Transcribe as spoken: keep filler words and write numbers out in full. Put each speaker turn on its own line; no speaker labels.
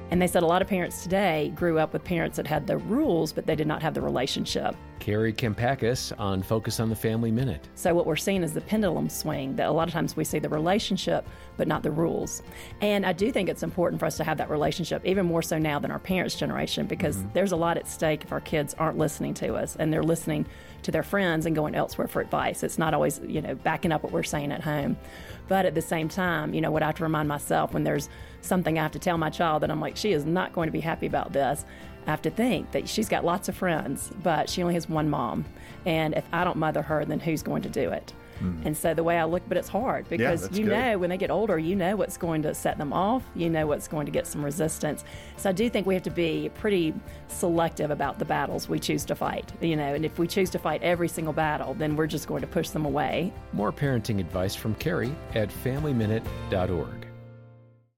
And they said a lot of parents today grew up with parents that had the rules, but they did not have the relationship.
Carrie Kampakis on Focus on the Family Minute.
So what we're seeing is the pendulum swing, that a lot of times we see the relationship, but not the rules. And I do think it's important for us to have that relationship, even more so now than our parents' generation, because mm-hmm. there's a lot at stake if our kids aren't listening to us and they're listening to their friends and going elsewhere for advice. It's not always, you know, backing up what we're saying at home. But at the same time, you know, what I have to remind myself when there's something I have to tell my child that I'm like, she is not going to be happy about this, I have to think that she's got lots of friends, but she only has one mom. And if I don't mother her, then who's going to do it? Mm. And so the way I look, but it's hard because
yeah,
you
good.
know when they get older, you know what's going to set them off. You know what's going to get some resistance. So I do think we have to be pretty selective about the battles we choose to fight. You know, and if we choose to fight every single battle, then we're just going to push them away.
More parenting advice from Carrie at family minute dot org.